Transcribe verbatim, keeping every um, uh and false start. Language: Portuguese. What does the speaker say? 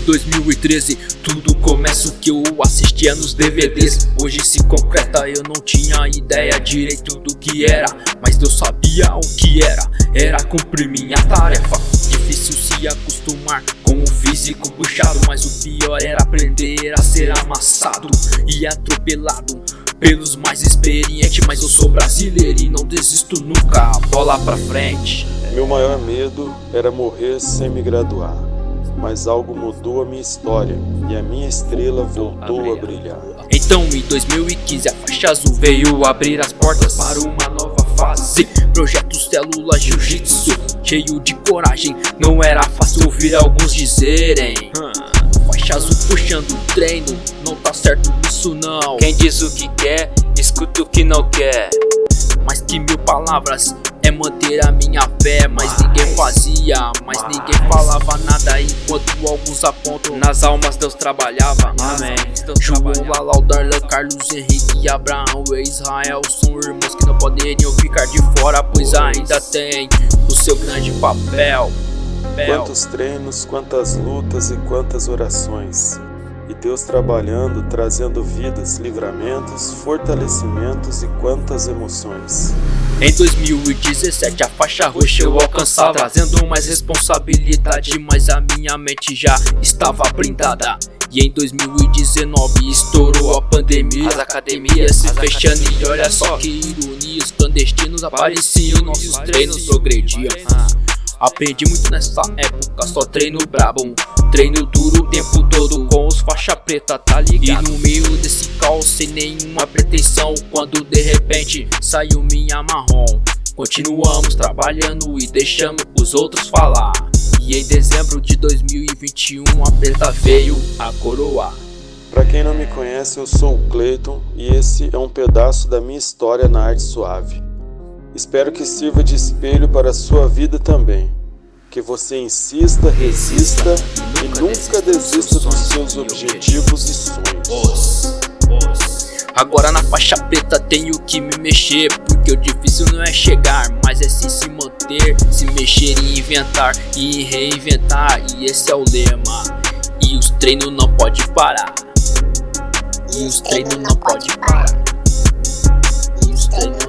dois mil e treze, tudo começa o que eu assistia nos D V Ds. Hoje se concreta, eu não tinha ideia direito do que era, mas Deus sabia o que era, era cumprir minha tarefa. Difícil se acostumar com o físico puxado, mas o pior era aprender a ser amassado e atropelado pelos mais experientes. Mas eu sou brasileiro e não desisto nunca, bola pra frente. Meu maior medo era morrer sem me graduar, mas algo mudou a minha história e a minha estrela voltou a brilhar. Então em dois mil e quinze a faixa azul veio abrir as portas para uma nova fase. Projeto Célula Jiu-Jitsu, cheio de coragem, não era fácil ouvir alguns dizerem faixa azul puxando o treino, não tá certo isso não. Quem diz o que quer, escuta o que não quer. Mais que mil palavras é manter a minha fé, mas ninguém fazia, mas ninguém falava nada, enquanto alguns apontam nas almas Deus trabalhava. Amém. João, Lalau, Darlan, Carlos, Henrique, Abraão e Israel são irmãos que não poderiam ficar de fora, pois ainda tem o seu grande papel. Quantos treinos, quantas lutas e quantas orações, e Deus trabalhando, trazendo vidas, livramentos, fortalecimentos e quantas emoções. Em dois mil e dezessete a faixa roxa eu alcançava, trazendo mais responsabilidade, mas a minha mente já estava blindada. E em dois mil e dezenove estourou a pandemia, as academias se fechando e olha só que ironia, os clandestinos apareciam, nossos treinos progrediam. Aprendi muito nessa época, só treino brabo, treino duro o tempo todo com os faixa preta, tá ligado? E no meio desse caos sem nenhuma pretensão, quando de repente saiu minha marrom, continuamos trabalhando e deixamos os outros falar. E em dezembro de dois mil e vinte e um a preta veio a coroar. Pra quem não me conhece, eu sou o Cleiton e esse é um pedaço da minha história na arte suave. Espero que sirva de espelho para a sua vida também. Que você insista, resista e nunca desista dos seus objetivos e sonhos. Agora na faixa preta tenho que me mexer, porque o difícil não é chegar, mas é sim se manter, se mexer e inventar e reinventar. E esse é o lema. E os treinos não pode parar. E os treinos não pode parar. E os treinos